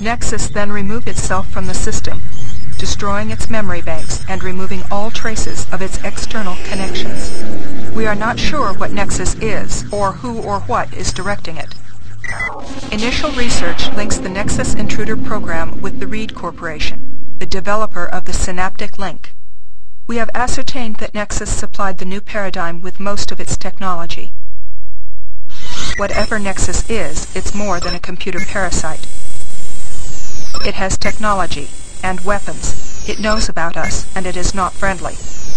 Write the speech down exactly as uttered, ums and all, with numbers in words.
Nexus then removed itself from the system, destroying its memory banks and removing all traces of its external connections. We are not sure what Nexus is, or who or what is directing it. Initial research links the Nexus Intruder program with the Reed Corporation, the developer of the Synaptic Link. We have ascertained that Nexus supplied the new paradigm with most of its technology. Whatever Nexus is, it's more than a computer parasite. It has technology and weapons. It knows about us, and it is not friendly.